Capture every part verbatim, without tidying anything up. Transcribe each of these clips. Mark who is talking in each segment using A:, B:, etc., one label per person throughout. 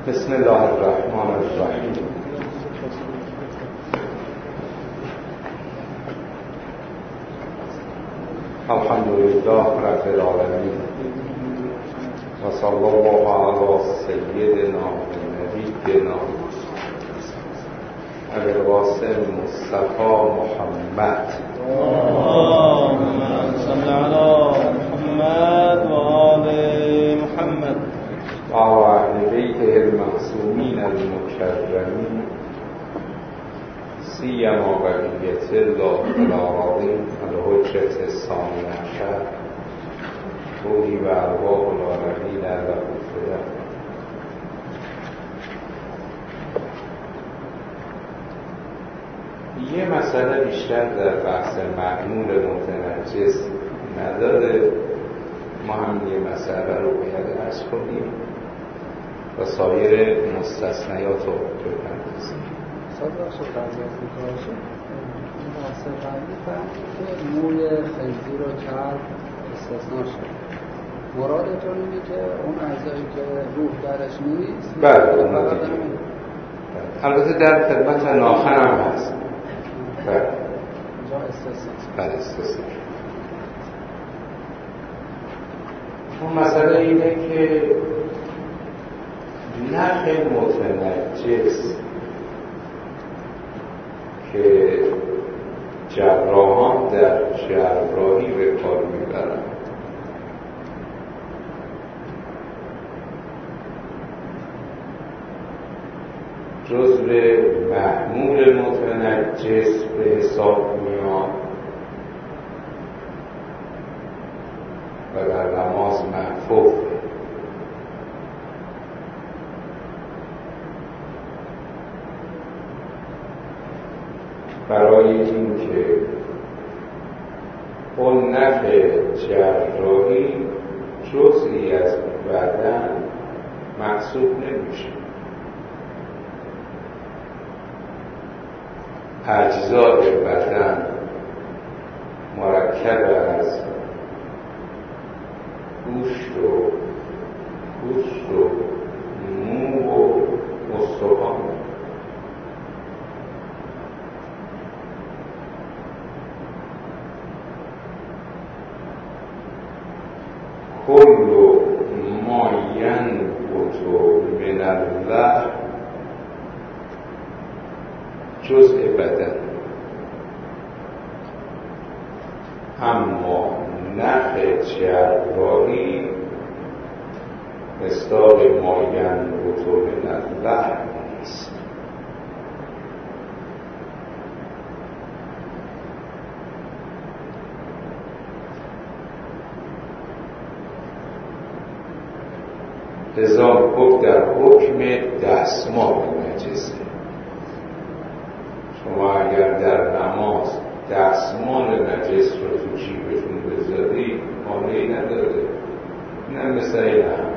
A: بسم الله الرحمن الرحیم. الحمد لله رب العالمین و صلی الله علی سیدنا و نبینا ابی القاسم مصطفی محمد
B: اللهم صل علی محمد و آل محمد
A: و اهل بیته المعصومین المکرمین سیما بقیت الله العظیم الحجة الثانی عشر روحی و ارواح العالمین له الفداء. یه مسئله بیشتر در بحث محمول متنجس نداره، ما هم یه مسئله رو باید عرض کنیم و سایر مستثنیات رو بپردازیم.
C: صد بخش قضیه از میکناشون این بحث قبلی فهمید که موی خنزیر و کلب استثناء شد. مرادتون اینه که اون اجزایی که روح درش نیست
A: بله اون دیگه البته در خدمت ناخن هم هست. بله
C: اینجا استثناء
A: بله استثناء اون مسئله اینه که نخ متنجس که جراحان در جراحی به کار میبرند جزو محمول متنجس به حساب میاد و در نماز محفوظ. برای این که اون نخ جراحی جزئی از بدن محسوب نمیشه، اجزای بدن مرکب از گوشت و پوست و مو و استخوان. کل ما ینبت من اللحم جزء بدن، اما نخ جراحی مصداق ما ینبت من اللحم نیست. لذا گفت در حکم دستمال نجسه. شما اگر در نماز دستمال نجس رو تو جیبتون بذاری مانعی نداره، نه مثل این هم.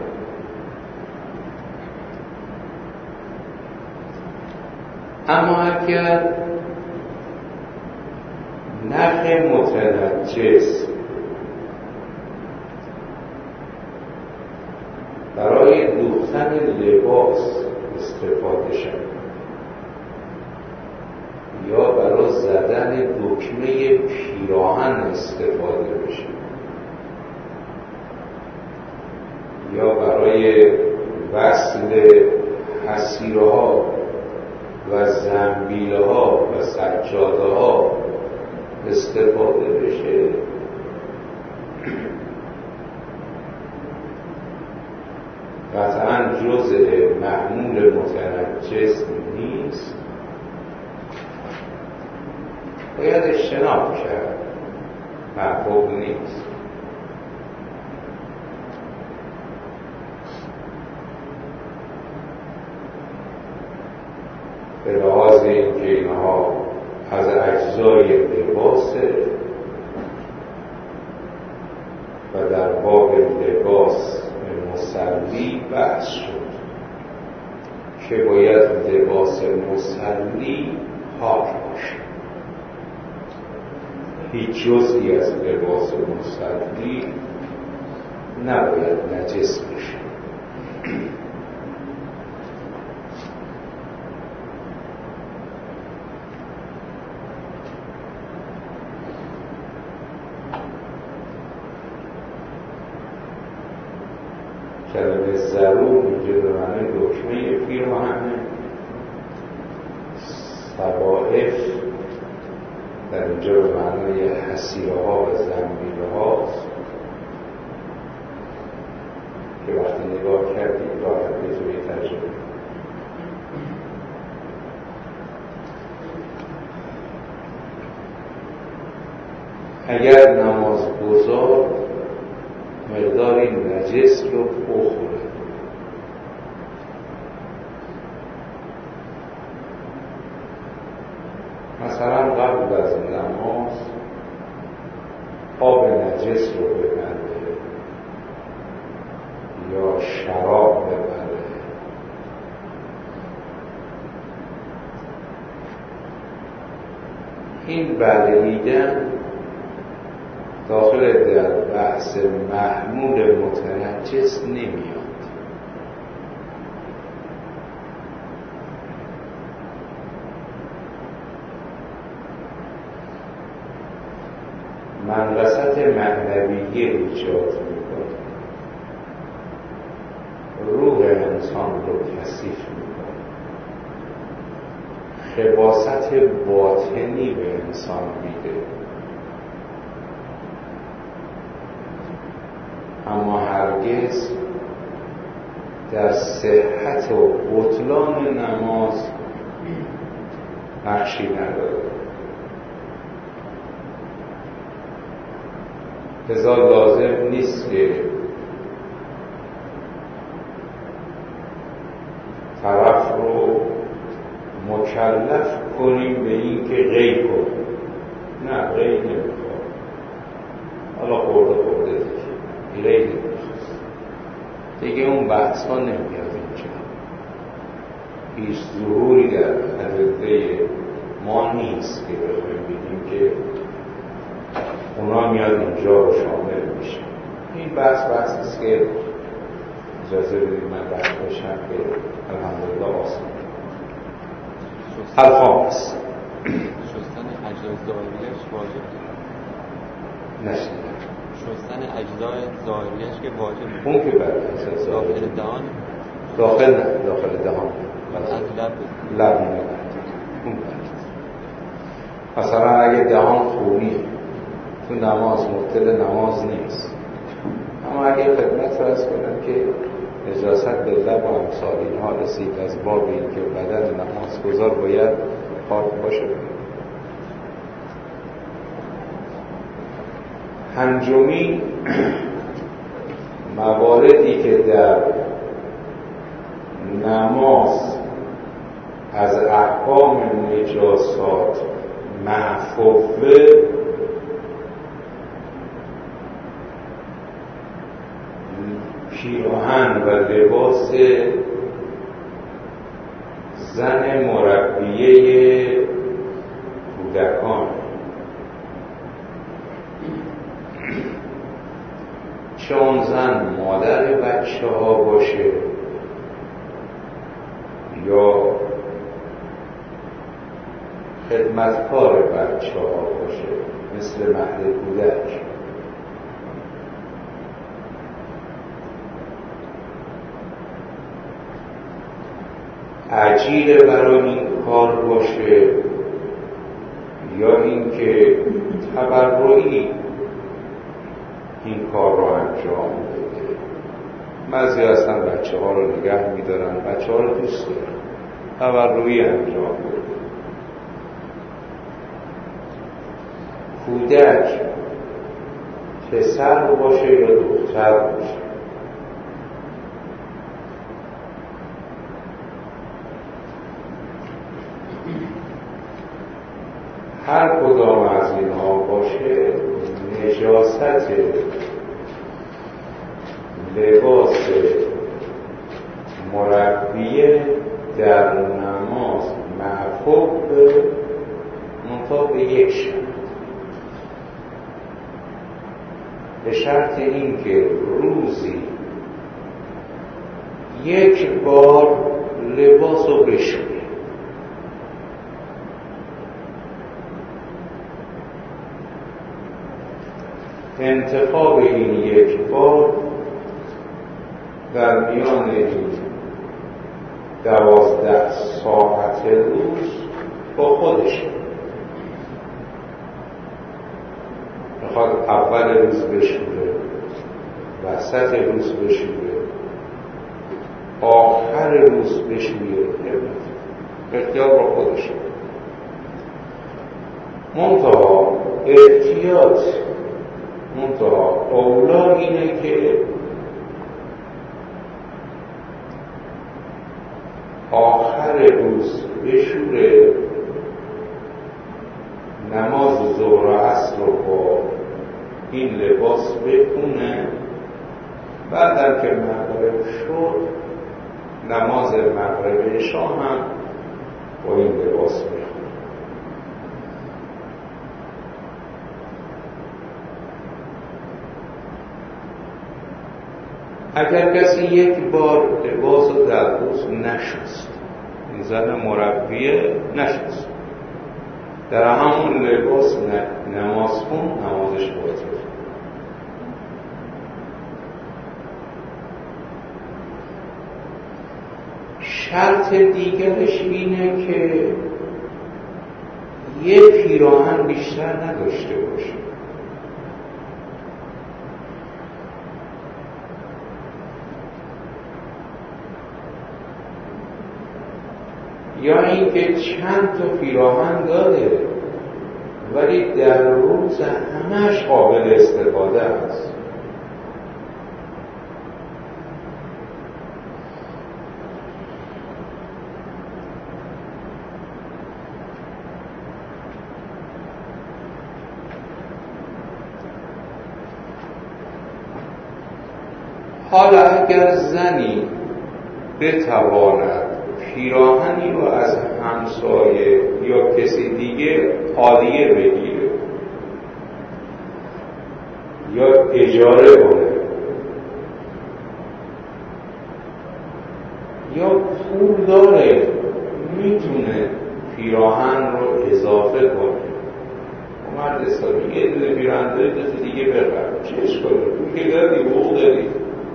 A: اما اگر نخ متنجس برای دوختن لباس استفاده شد یا برای زدن دکمه پیراهن استفاده بشه یا برای وصل حصیرها و زنبیلها و سجاده‌ها استفاده بشه، قطعاً جزء محمول متنجس نیست، باید اجتناب کرد، محبوب نیست. به لحاظ اینکه اینها از اجزای لباسه و در باب لباس مصلی بحث شد که باید لباس مصلی پاک باشه. هیچ جزئی از لباس مصلی نباید نجس بشه. کلمه ضرور اینجا به معنی دکمه پیراهنه. صوائف در اینجا به معنی حصیره ها و زنبیله هاست که وقتی نگاه کردید راحت بتونید ترجمه. اگر نماز گزار مقداری نجس رو بخوره، مثلا قبل از نماز آب نجس رو ببره یا شراب ببره، این بلعیدن داخل در بحث محمول متنجس نمیاد. منقصت معنویه ایجاد میکنه، روح انسان رو کثیف میکنه، خباثت باطنی به انسان میده. اما هرگز در صحت و بطلان نماز نقشی نداره. لذا لازم نیست که طرف رو مکلف کنیم به این که غی کن. نه، غی نمیخواد. حالا خورده خورده دیگه غی نمیخواد دیگه، اون بحث ها نمیاد اینجا. هیچ ظهوری در ادله ما نیست که بخوایم بگیم که اونا میاد اینجا رو شامل میشه. این بحث بحث است که اجازه بدید من بحث باشم که الحمدلله آسان. الخامس،
D: شستن اجزای ظاهریش واجب
A: نشنیدم.
D: شستن اجزای ظاهریش که واجب
A: اون که برای اجزای ظاهری
D: داخل دهان،
A: داخل نه، داخل دهان
D: از لب
A: لب نه، اون برد. مثلا اگه دهان خونی تو نماز مبطل نماز نیست، اما اگه خدمت فرض کنم که نجاست به لب و امثال اینها رسید از باب این که بدن نماز گذار باید پاک باشه. پنجمی، مواردی که در نماز از احکام نجاسات معفوه پیراهن و لباس زن مربیه کودکان، چون زن مادر بچه ها باشه یا خدمتکار بچه ها باشه مثل مهد کودک، اجیر برای این کار باشه یا اینکه تبرعی این کار رو انجام بده. بعضی هستن بچه ها رو نگه میدارن، بچه ها رو دوست دارن، تبرعی انجام بده. کودک پسر باشه یا دختر باشه، هر کدام از اینها باشه نجاست لباس مربیه در نماز معفو به منطقه به یک شرط، به شرط این که روزی یک بار لباس رو بشویه. انتخاب این یک بار در میان این دوازده ساعت روز با خودش میخواد اول روز بشوره، وسط روز بشوره، آخر روز بشوره، اختیار با خودش. منتها احتیاط، منتها اولا اینه که آخر روز بشوره، نماز ظهر و عصر رو با این لباس بخونه، بعدم که مغرب شد نماز مغرب عشا هم با این لباس بخونه. اگر کسی یک بار لباس رو در روز نشست، این زن مربیه نشست، در همون لباس نماز خون، نمازش باطل. شرط دیگرش اینه که یه پیراهن بیشتر نداشته باشه. یا اینکه چند تا پیراهن داره ولی در روز همش قابل استفاده است. حالا اگر زنی بتواند پیراهنی رو از همسایه یا کسی دیگه عادیه بگیره یا اجاره کنه یا پول داره میتونه پیراهن رو اضافه کنه، مرد حسابی یه دونه پیراهن داره دو تا دیگه بخره، چه اشکاله؟ تو که داری حقوق داری.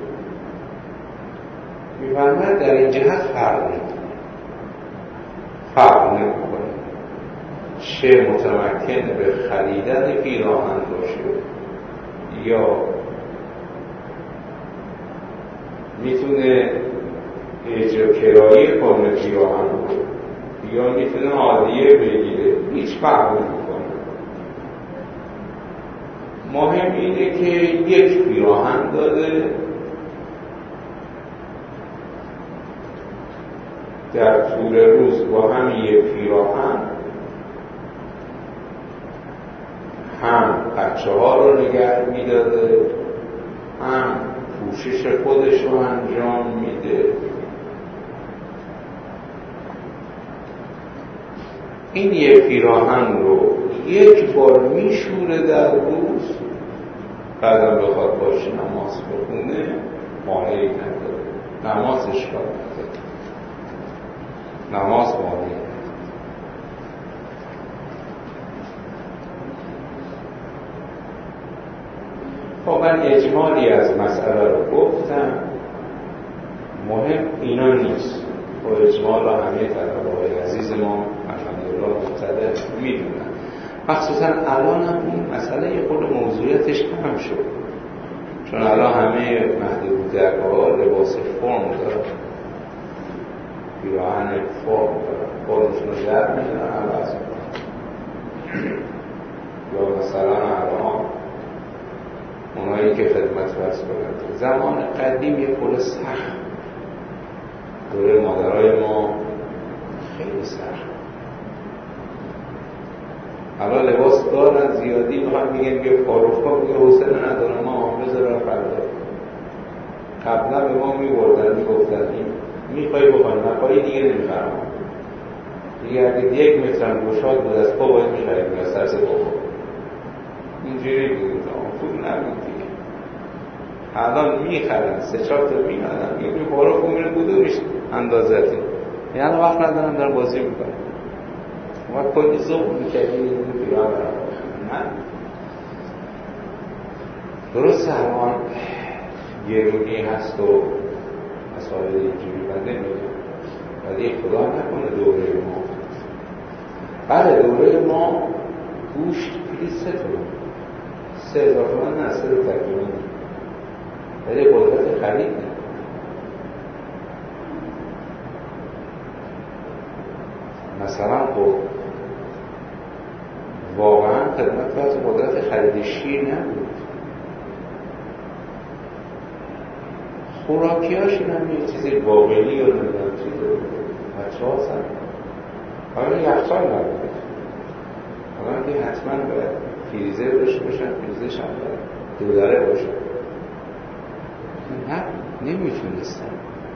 A: میفرماید در این جهت فرق نمیکنه، فرق نمیکنه چه متمکن به خریدن پیراهن باشه یا میتونه اجرا کرایه کنه پیراهن رو یا میتونه عادیه بگیره، هیچ فرق نمیکنه. مهم اینه که یک پیراهن داده، در طول روز با هم یک پیراهن هم بچه ها رو نگه میداده، هم پوشش خودش رو انجام میده. این یک پیراهن رو یک بار میشوره در روز، بعدم بخواد باشه نماز بخونه، مانعی نداره، نمازش کار نداره، نماز مانعی. خب من اجمالی از مسئله رو گفتم، مهم اینا نیست. با اجمال و همه طلبه‌های عزیز ما الحمدلله مطلع میدونن، مخصوصا الان هم این مسئله یه خود موضوعیتش کم شد، چون الان همه محدودیت ها لباس فرم دارن، پیراهن فرم دارن، خودشون رو در میدونن عوض کنن. یا مثلا الان اونایی که خدمت فرض کنند زمان قدیم یه خود سخت دوره مادرای ما خیلی سخت، حالا لباس دارن زیادی، میخوام میگن که فاروقا میگه حوصله ندارم ما بذارم فردا. قبلا به ما میبردن میگفتن این میخوایی بخوایی نخوایی دیگه نمیخرم، دیگه اگه یک مترم گشاد بود از پا باید میخریم یا سرس بابا اینجوری بود، پول نبود دیگه. الان میخرن سه چهار تا میخرن یه فاروق میره بودوش اندازتی، یعنی وقت ندارم دارم بازی میکنم وقت کلی زوب میکردی پیران نه. درست الان گرونی هست و مسائل اینجوری من نمیگم، ولی خدا نکنه دوره ما. بله دوره ما گوشت کلی سه تومن، سه هزار تومن نه، سه رو تکیمون، ولی قدرت خرید نه. مثلا خب واقعا خدمت از قدرت خرید شیر نبود، خوراکیاش این هم یه چیزی باقلی یا نمیدونم چیز بچه ها سن حالا یخچال نبود، حالا که حتما باید فریزر داشته باشن، فریزرش هم باید دو دره باشن، نه نمیتونستن.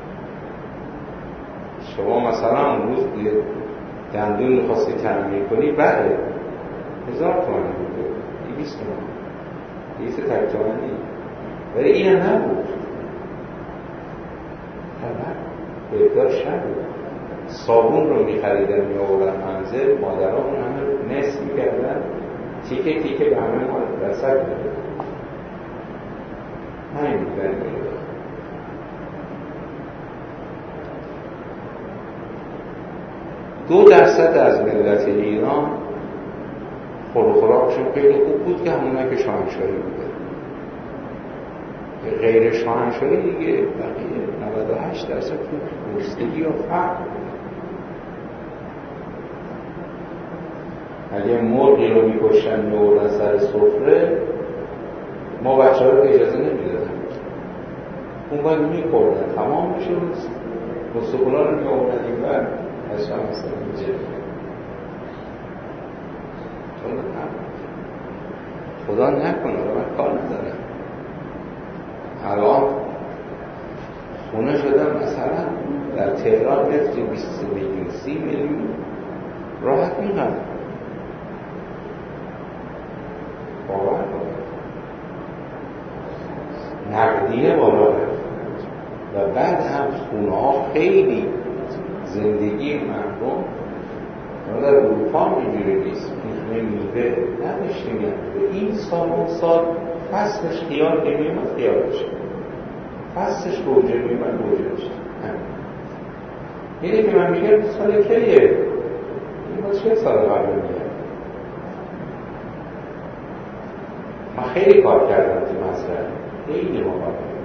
A: شما مثلا اون روز دندون میخواستی تنمیر کنی، بله هزار تومن بوده، دویست تومن، دویست تک تومنی، ولی این هم نبود. بهدار شد صابون رو میخریدن میآوردن منزل، مادرامون همه نصف میکردن، تیکه تیکه به همه ما رسد میدن، همین میدن میدن. دو درصد از ملت ایران خور و خوراکشون خیلی خوب بود که همونه که شاهنشاهی بوده، غیر شاهنشاهی دیگه بقیه نود و هشت درصد تو گرسنگی و فقر. اگه مرغی رو میکشتن میوردن سر سفره، ما بچه ها رو اجازه نمیدادن، اون باید میکردن تمام میشون، مستقلا رو میوردن این بر از شما مثلا میجه خدا نکنه رو من کار ندارم. الان خونه شدم مثلا در تهران نفتی بیست میلیون سی میلیون راحت میخواد باور نقدیه بالا و بعد هم خونه ها خیلی زندگی مردم در اروپا اینجوری نیست، میخونه میوه نداشتیم، این سال اون سال فصلش خیال نمیمد خیالش، فصلش گوجه میمد گوجه داشت. اینه که من میگم سال کیه؟ این با چه سال قبل میگم؟ من خیلی کار کردم تو مزرعه، خیلی ما کار کردم،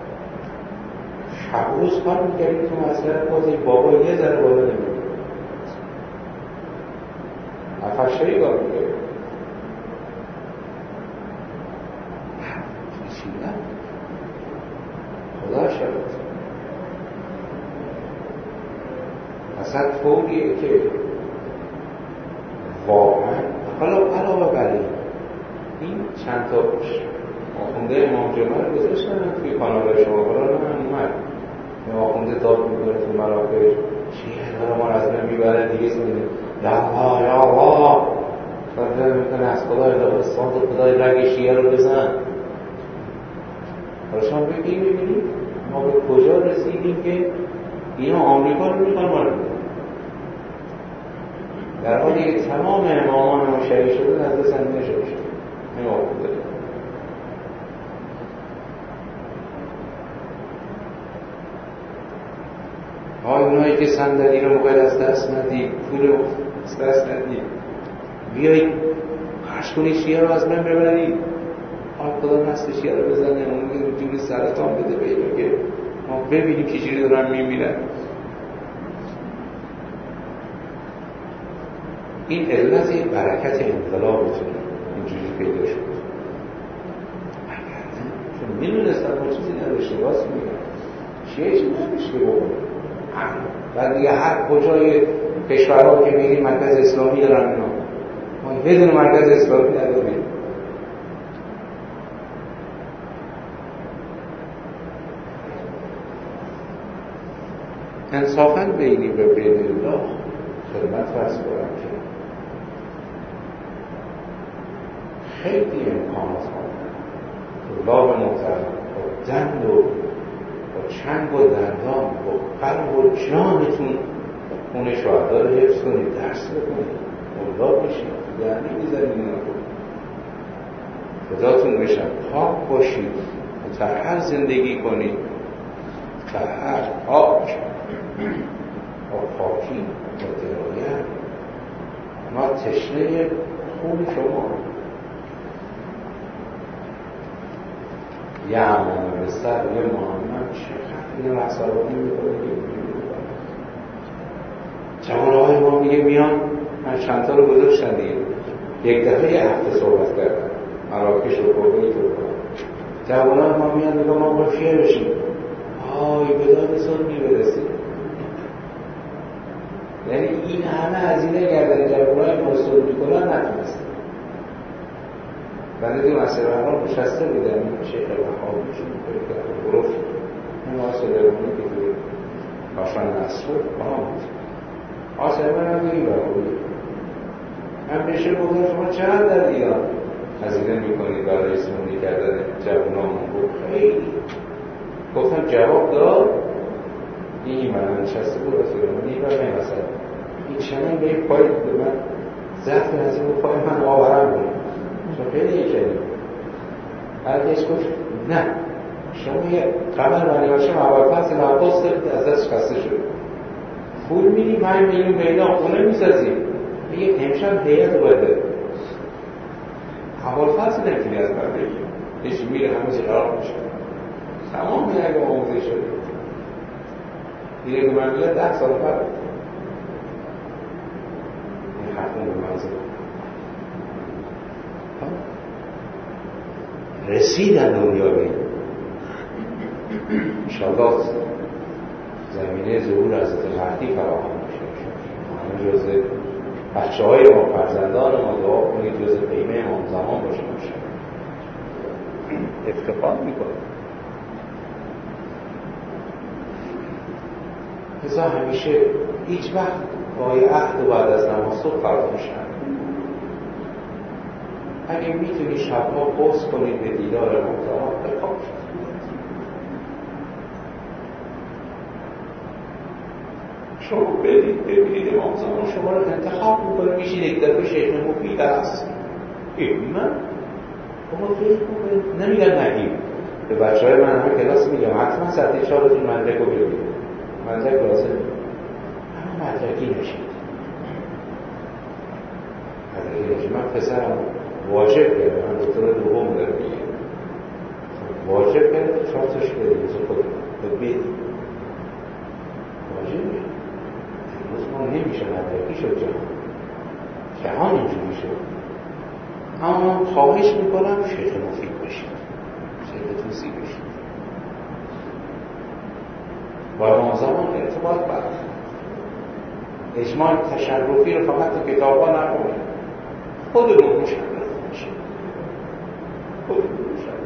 A: شب روز کار میکردیم تو مزرعه، بازی بابا یه ذره بالا نمیده افشایی کار میکردیم چیدم خدا شد. اصلا طوریه که واقعا حالا علاوه بر این چند تا آخونده امام جمعه رو گذاشتن توی کانال شما، حالا من اومد این آخونده داد میکنه تو مراکش چیه داره ما از من میبره دیگه سنده یا الله یا الله فرده میکنه از خدای دارستان تو خدای رگ شیعه رو بزن. حالا شما بگیم ببینید ما به کجا رسیدیم که اینا آمریکا رو میخوان ما رو در حالی که تمام امامان ما شهید شده از دست هم نشده شده این آخونده های اونایی که صندلی رو موقع از دست ندید، پول رو از دست ندید، بیایید خرش کنید شیعه رو از من ببرید، حال خدا نسل شیعه رو بزنه، اون جوری سرطان بده بگیم که ما ببینیم که چیزی دارن میمیرن. این علت برکت انقلابتونه اینجوری پیدا شد. چون میدونستن ما چیزی نداشته راست میگن شیعه چیزی نداشته بکنه و دیگه هر کجای کشورها که میگیم مرکز اسلامی دارن اینا، ما بدون مرکز اسلامی نداریم. انصافاً بینی و بین الله خدمت فرض کنم که خیلی امکانات طلاب محترم با دند و با چنگ و دندان با قلب و جانتون خون شهدا رو حفظ کنید، درس بکنید، ملا بشید، درنی میزنید اینا کنید، خداتون بشن، پاک باشید، مطهر زندگی کنید، بعد پاک با پاکی با درایت ما تشنه خون شما یه همون بستر یه محمد چقدر این رسالانی میکنه جوانهای ما میگه میان من چندتا رو گذاشتن دیگه یک دفعه یه هفته صحبت کردن مراکش رو کویت رو جوانهای ما میان میگه ما با شیعه بشیم آی به دادستان میرسیم یعنی این همه هزینه کردن جوانهای مسئول میکنن نتونستن بنده دو مسئله ها نشسته بودن این شیخ وحاب میشه میکنه گروف این واسه درمونی که توی کاشان نصفه با هم بود آسه من هم دیگه برخوری من بشه بودم شما چقدر در ایران هزینه میکنید برای اسمونی کردن جوانامون بود خیلی گفتم جواب داد این من نشسته بود رسول من این برای مثلا این چنین به این پای به من زفت نزید و پای من آورم بود چون خیلی یکلی هرکش گفت نه شما یه قمر بنی باشه اول پس لحظه دارید ازش خسته شد پول میدی پنج میلیون پیدا خونه میسازی میگه امشب هیئت باید بده اول فصل نمیتونی از بر بگی یکی میره همه چی خراب میشه تمام میره اگه آموزه شده دیگه که من میگه ده سال بعد این حرفون به منزل رسیدن دنیا بید انشاءالله زمینه ظهور حضرت مهدی فراهم میشه همه جزء بچه های ما فرزندان ما دعا کنید جزء قیمه امام زمان باشه باشه افتخار میکنه ازا همیشه هیچ وقت بای عهد و بعد از نماز صبح فرق میشن اگه میتونی شبها قصد کنید به دیدار امام بخواب شد شما بدید ببینید امام زمان شما رو انتخاب میکنه میشید یک دفعه شیخ مفید است این من شما فکر میکنید نمیگن نگیم به بچه های من همه کلاس میگم حتما سطح چهارتون مدرک رو بگید مدرک لازم همه مدرکی نشید مدرکی نشید من پسرم واجب کرده من دکتر دوم داره میگه واجب کرده چهار تاش بدید از خود بدید واجبه امروز ما نمیشه مدرکی شد جهان جهان اینجوری شد اما من خواهش میکنم شیخ مفید بشید شیخ توسی بشید با امام زمان ارتباط برد اجماع تشرفی رو فقط تو کتاب ها نکنید خودمون مشرف بشید خودمون مشرف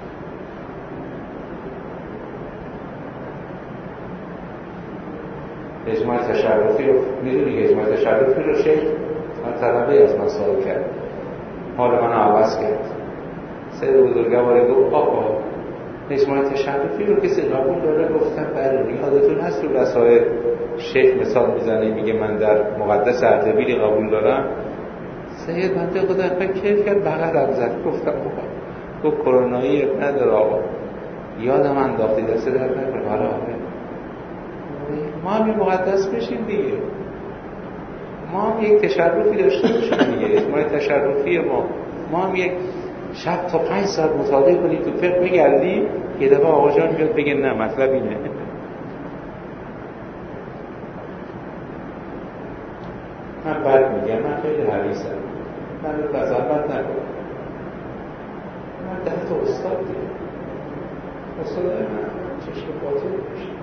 A: اجماع تشرفی رو میدونی که اجماع تشرفی رو شیخ من طلبه از من سوال کرد حال من عوض کرد سید بزرگواری گفت آقا اجماع تشرفی رو کسی قبول داره گفتم بله یادتون هست رو رسائل شیخ مثال میزنه میگه من در مقدس اردبیلی قبول دارم سید بنده خدا اقلا کیف کرد بغلم زد گفتم آقا گفت کرونایی نداره آقا یادم انداختی دست در نکنه حالا ما هم یه مقدس بشیم دیگه ما هم یک تشرفی داشته باشیم دیگه اجماع تشرفی ما ما هم یک شب تا پنج ساعت مطالعه کنی تو فقه بگردی یه دفعه آقا جان بیاد بگه نه مطلب اینه من بد میگم من خیلی حریصم من رو بزربت نکنم من ده تا استاد دیگه استاد من چشم باطل باشیم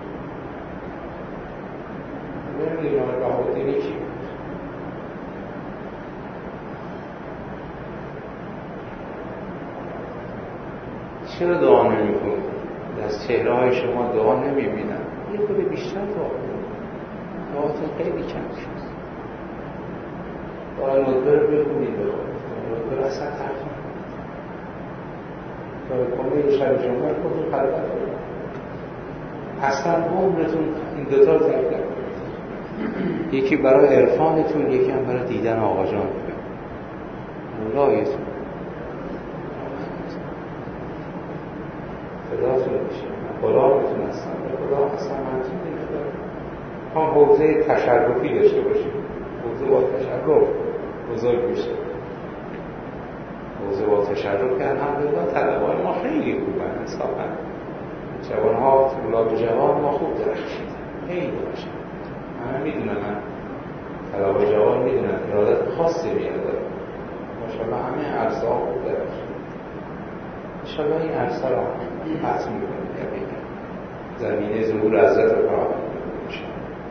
A: من ایران بهادری چی بود چرا دعا نمی کنید؟ از چهره های شما دعا نمی بینم یه خود بیشتر دعا کنید دعاتون خیلی کم شد دعا نوتبه رو بخونید نوتبه رو اصلا ترک کنید دعا کنید شب جمعه خودتون خلقت کنید اصلا عمرتون این دوتا رو ذکر کنید یکی برای عرفانتون یکی هم برای دیدن آقا جان مولایتون فداتون بشید خدا میتونستن به خدا اصلا منظور نمیداره. ما حوزه تشرفی داشته باشیم، حوزه با تشرف بزرگ میشه. حوزه با تشرف که الحمدلله طلبای ما خیلی خوبن، انصافا جوانها طلاب جوان ما خوب درخشیدن، خیلی باشه. من میدونم، من طلبای جوان میدونم ارادت خاصی میاد ماشاءالله، همه عرصه ها خوب درخشیدن. انشاءالله این عرصه را فتح میکنیم، زمینه ظهور حضرت رو فراهم میکنیم.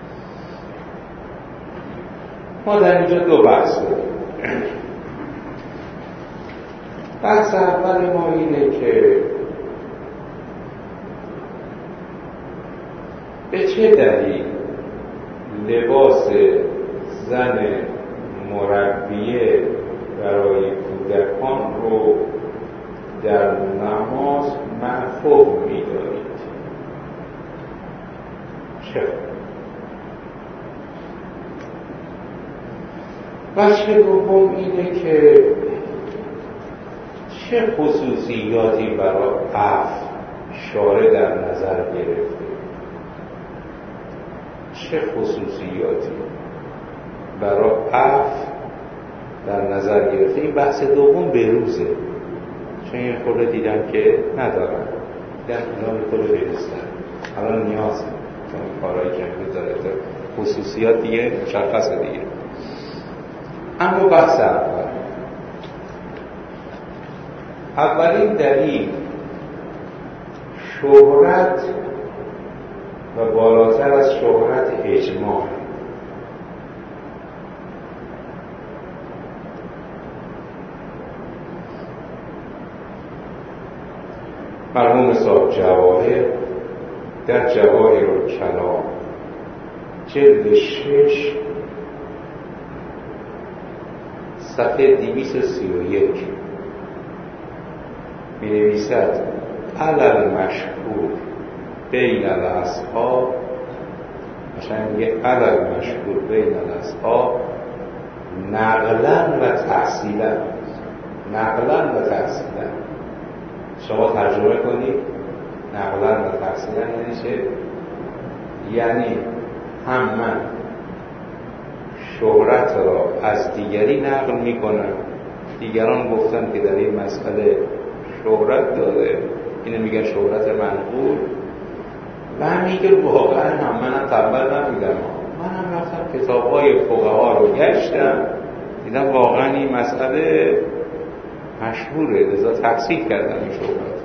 A: ما در اینجا دو بحث داریم. بحث اول ما اینه که به چه دلیل لباس زن مربیه برای کودکان رو در نماز محفوظ می‌دارید؟ چرا؟ وجه دوم اینه که چه خصوصیاتی برای عفو شارع در نظر گرفته؟ چه خصوصیاتی برای عفو در نظر گرفته؟ این بحث دوم بروزه، چون این خورده دیدم که ندارم، دیدم اینا خورده بروزتر. الان نیاز چون کارهایی که می‌ذاره خصوصیات دیگه مشخصه دیگه. اما بحث اول، اولین دلیل شهرت و بالاتر از شهرت اجماع. مرحوم صاحب جواهر در جواهرالکلام جلد شش صفحه دویست و سی و یک می نویسد علل مشهور بین الاصحاب، مثلا میگه علل مشهور بین الاصحاب نقلا و تحصیلا. نقلا و تحصیلا شما ترجمه کنید. نقلا و تحصیلا یعنی چه؟ یعنی هم من شهرت را از دیگری نقل میکنم، دیگران گفتن که در این مسئله شهرت داره، اینو میگن شهرت منقول، و میگه واقعا هم منم تنبل نمیدم، منم رفتم کتاب‌های فقها رو گشتم، دیدم واقعا این مسئله مشهوره، لذا تحصیل کردم این شهرت.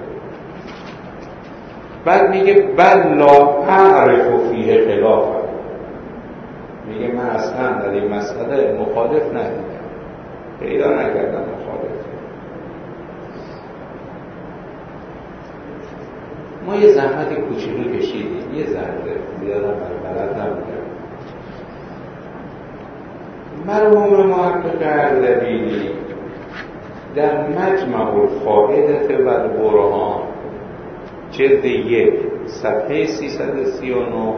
A: بعد میگه بل لا اعرف فیه خلافا، میگه من اصلا در این مسئله مخالف ندیدم، پیدا نکردم مخالف. ما یه زحمت کوچولو کشیدیم، یه ذره زیادم بلد نبودم. مرحوم محقق اردبیلی در مجمع الفائدة و البرهان جلد یک صفحه سیصد و سی و نه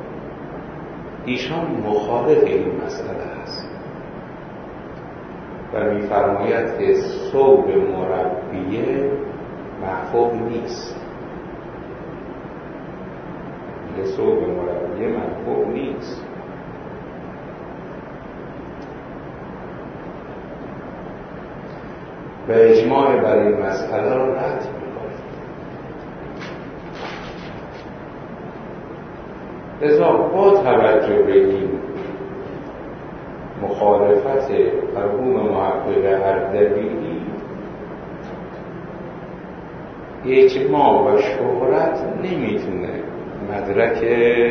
A: ایشان مخالف این مسئله است و می‌فرماید که ثوب مربیه محفوظ نیست. میگه ثوب مربیه محفوظ نیست. و اجماع بر این مسئله را رد می‌کنه. لذا با توجه به این مخالفت مرحوم محقق اردبیلی، اجماع و شهرت نمیتونه مدرک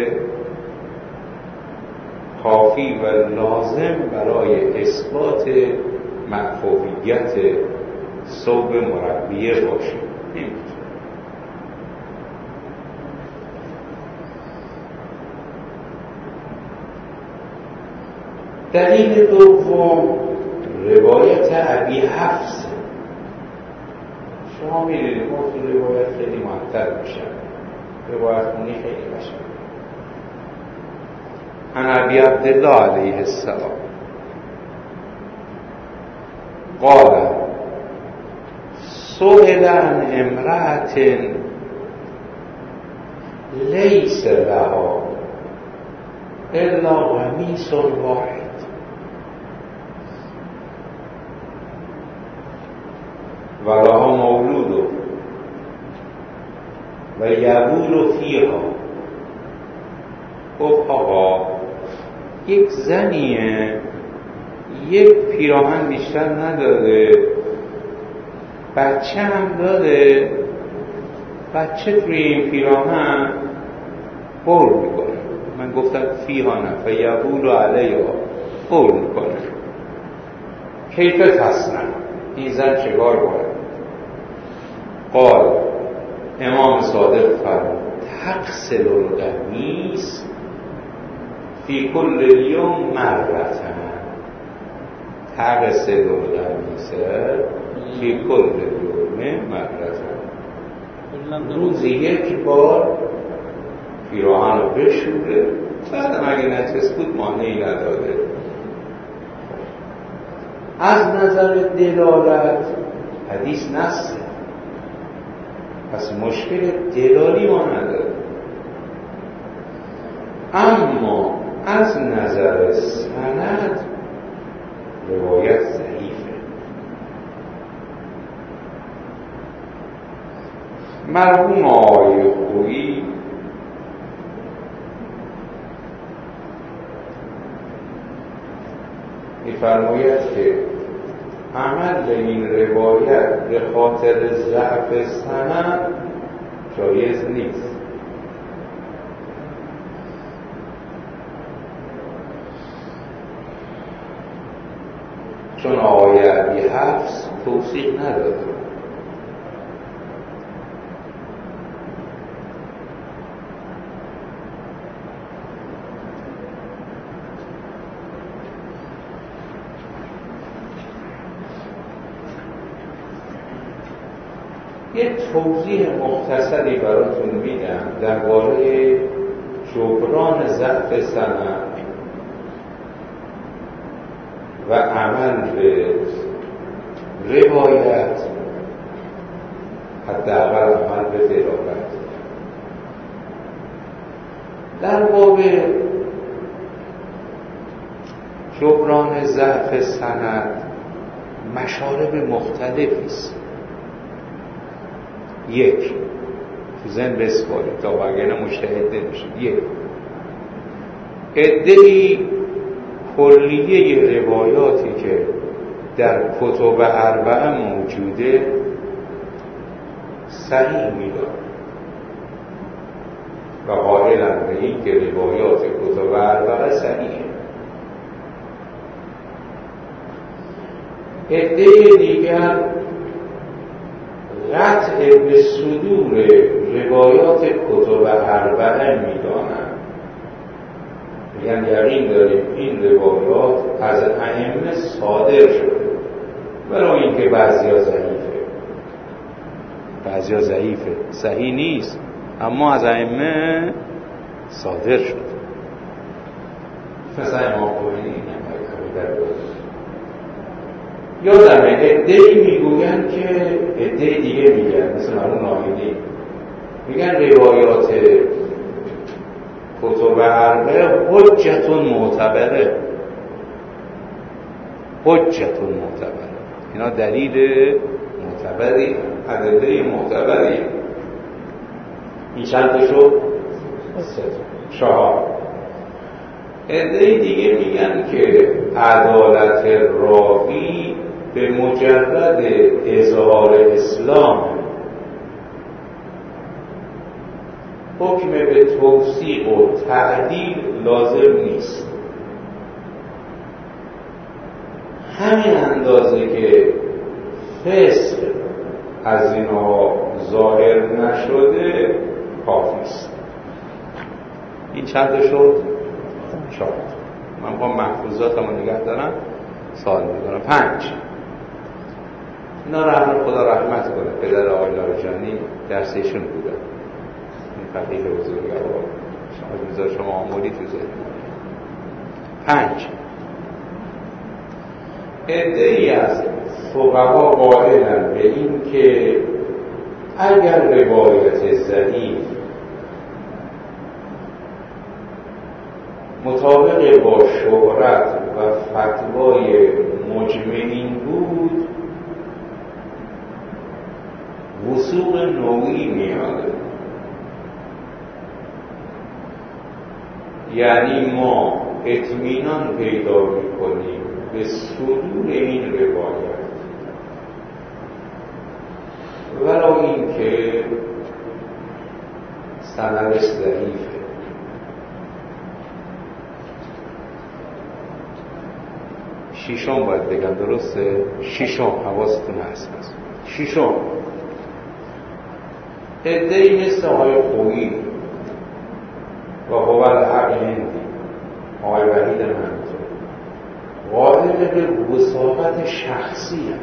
A: کافی و لازم برای اثبات محفوظیت ثوب مربیه باشه. نمیتونه. دلیل دوم روایت ابی حفص. شما میدونید ما تو روایت خیلی معطل میشن، روایت خونی خیلی بشن. عن ابی عبدالله علیه السلام قال سئل عن امرأة لیس لها الا قمیص واحد و لها مولود و یبول فیها. خب آقا یک زنیه یک پیراهن بیشتر نداره، بچه هم داره، بچه توی این پیراهن بول میکنه. من گفتم فیها نه فیبول علیها، بول میکنه. کیف تصنع، این زن چگار باید؟ قال امام صادق فرمود تغسل القمیص فی کل یوم مرتن. تغسل القمیص فی کل یوم مرتن. روزی یک بار پیراهن رو بشوره، بعدم اگه نجس بود مانعی نداره. از نظر دلالت حدیث نصه، پس مشکل دلالی ما نداره. اما از نظر سند روایت ضعیفه. مرحوم آقای خویی می‌فرماید که عمل به این روایت به خاطر ضعف سند جایز نیست. چون آقای ابی حفص توثیق نداره. یه توضیح مختصری براتون میدم درباره جبران ضعف سند و عمل به روایت، حداقل عمل به دلالت. در باب جبران ضعف سند مشارب مختلفی است. یک، تو ذهن بسپارید تا وگرنه مجتهد نمیشید. یک، عده‌ای کلیه روایاتی که در کتب اربعه موجوده صحیح میدارن و قائلن به این که روایات کتب اربعه صحیحه. عده دیگر قطع به صدور روایات کتب اربعه میدانن، یعنی یقین داریم این روایات از ائمه صادر شده، برای اینکه بعضیا ضعیفه بعضیا ضعیفه صحیح نیست، اما از ائمه صادر شده. مثلا امام خمینی یادمه عده‌ای میگوین که عده دیگه میگن، مثل مرحوم ناهیدی میگن روایات کتب اربعه حجتون معتبره. حجتون معتبره، اینا دلیل معتبری، ادله معتبری. این چند شد؟ چهار. عده دیگه میگن که عدالت راوی به مجرد اظهار اسلام حکم به توثیق و تعدیل لازم نیست. همین اندازه که فسق از اینها ظاهر نشده کافی است. این چند شد؟ چهار. من میخوام محفوظاتمو نگه دارم، سوال میکنم. پنج، اینا رو خدا رحمت کنه، پدر آقای لاریجانی درس ایشون بوده، این فقیه بزرگوار، شما بذار شما آمولی تو ذهن. پنج، عده‌ای از فقها قائلن به این که اگر روایت ضعیف مطابق با شهرت و فتوای مجمعین بود، وثوق نوعی میاد. یعنی ما اطمینان پیدا میکنیم به صدور این روایت، ولو این که سندش ضعیفه. شیشم باید بگم، درسته؟ شیشم، حواستون هست هست شیشم عده‌ای مثل آقای خویی و هوال حق هندی، آقای وحید هم همینطور، قائل به وثاقت شخصی هم.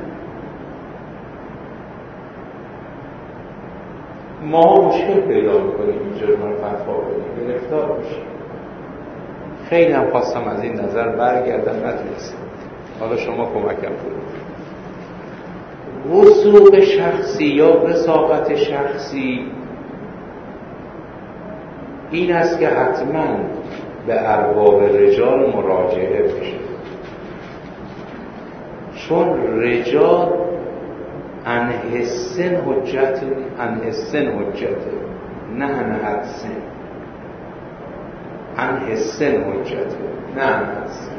A: ما مشکل پیدا میکنیم اینجا رو فتوا بدیم، گرفتار میشیم. خیلی هم خواستم از این نظر برگردم، نتونستم. حالا شما کمکم کنید. وثوق شخصی یا وثاقت شخصی این است که حتما به ارباب رجال مراجعه بشه، چون رجال عن حسن حجت، عن حسن حجت، نه عن حسن، عن حسن حجت، نه عن حسن.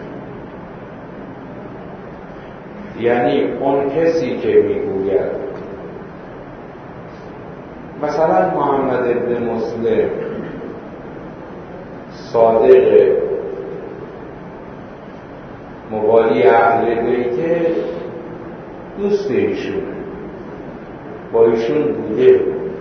A: یعنی اون کسی که میگوید مثلا محمد بن مسلم صادق موالی اهل بیت دوست ایشونه، با ایشون بوده،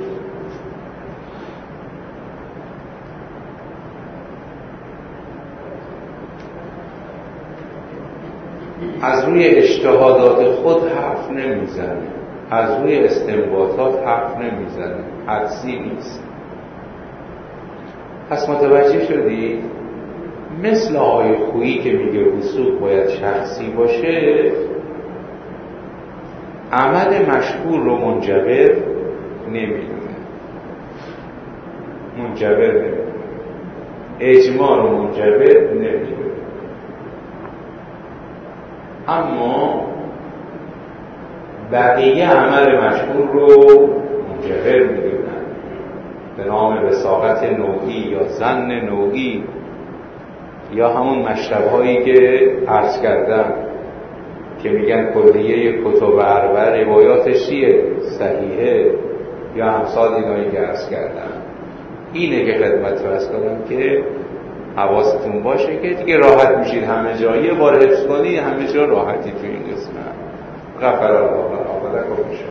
A: از روی اجتهادات خود حرف نمیزنه، از روی استنباطات حرف نمیزنه، حدسی نیست. پس متوجه شدی؟ مثل آقای خویی که میگه وثوق باید شخصی باشه، عمل مشهور رو منجبر نمیدونه، منجبر نمیدونه، اجماع رو منجبر نمیدونه. اما بقیه عمل مشهور رو منجبر میدونن به نام وثاقت نوعی یا ظن نوعی، یا همون مشرب‌هایی که عرض کردم که میگن کلیه کتب اربعه روایاتش چیه؟ صحیحه، یا امثال اینایی که عرض کردم. اینه که خدمت عرض کنم که حواستون باشه که دیگه راحت میشید، همه جا یه بار حفظ کنید، همه جا راحتی تو این قسمت. غفر الله لنا و لکم.